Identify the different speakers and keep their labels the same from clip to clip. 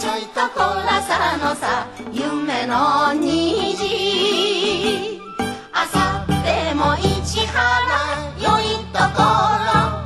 Speaker 1: ちょいとこらさのさ夢の虹あさっても市原良いところ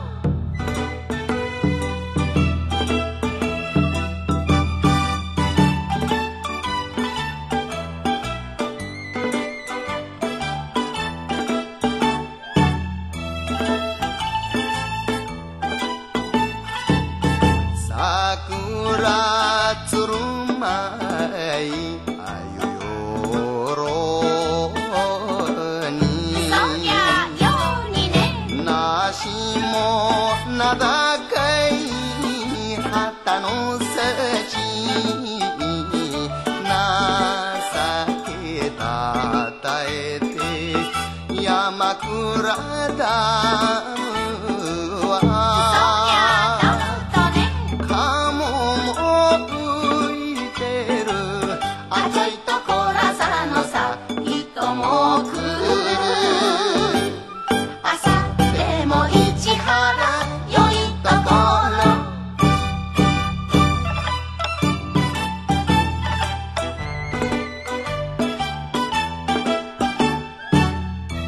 Speaker 2: 桜つるまいあゆよろに
Speaker 1: そりゃようにね
Speaker 2: なしもなだかい旗の筋情けたたえて山倉だ